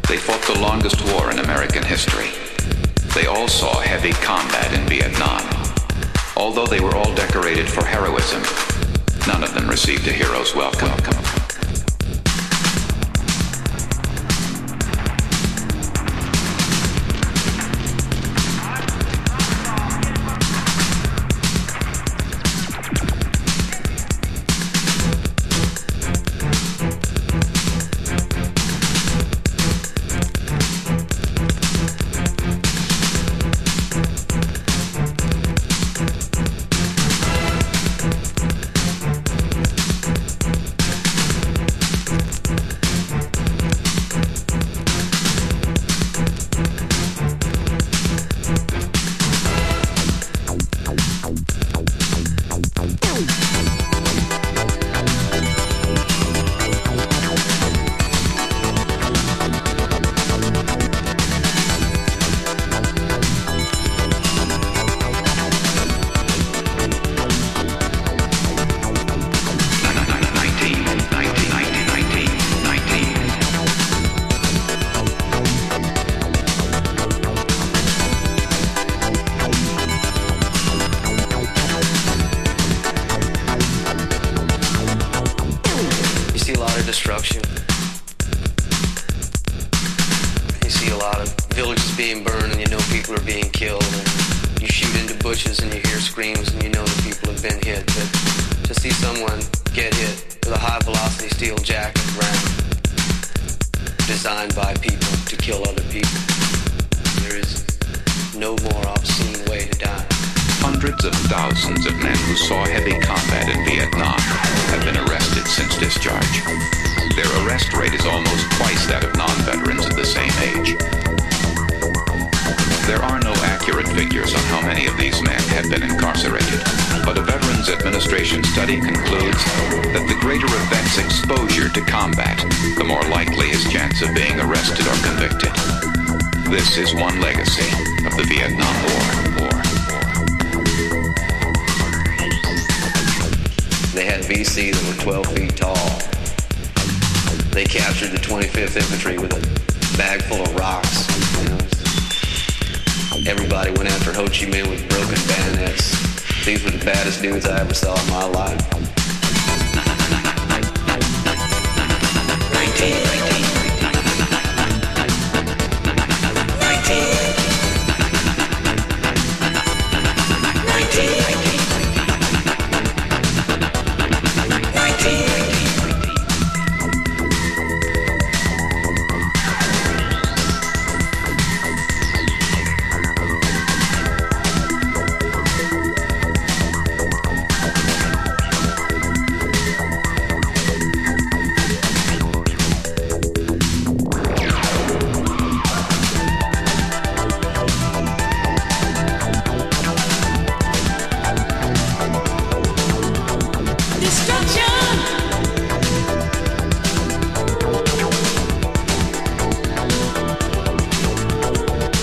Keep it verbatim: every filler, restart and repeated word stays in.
They fought the longest war in American history. They all saw heavy combat in Vietnam. Although they were all decorated for heroism, none of them received a hero's welcome. Dudes I ever saw in my life. nineteen, nineteen.